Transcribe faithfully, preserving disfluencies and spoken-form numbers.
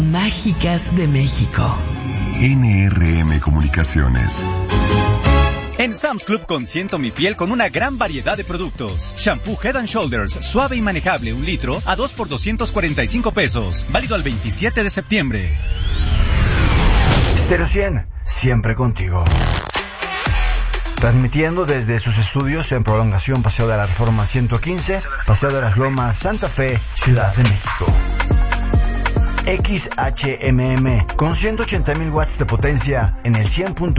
Mágicas de México. N R M Comunicaciones. En Sam's Club consiento mi piel con una gran variedad de productos. Shampoo Head and Shoulders, suave y manejable, un litro, a dos por doscientos cuarenta y cinco pesos. Válido al veintisiete de septiembre. Stereo cien, siempre contigo. Transmitiendo desde sus estudios en Prolongación Paseo de la Reforma ciento quince, Paseo de las Lomas, Santa Fe, Ciudad de México. X H M M con ciento ochenta mil watts de potencia en el cien punto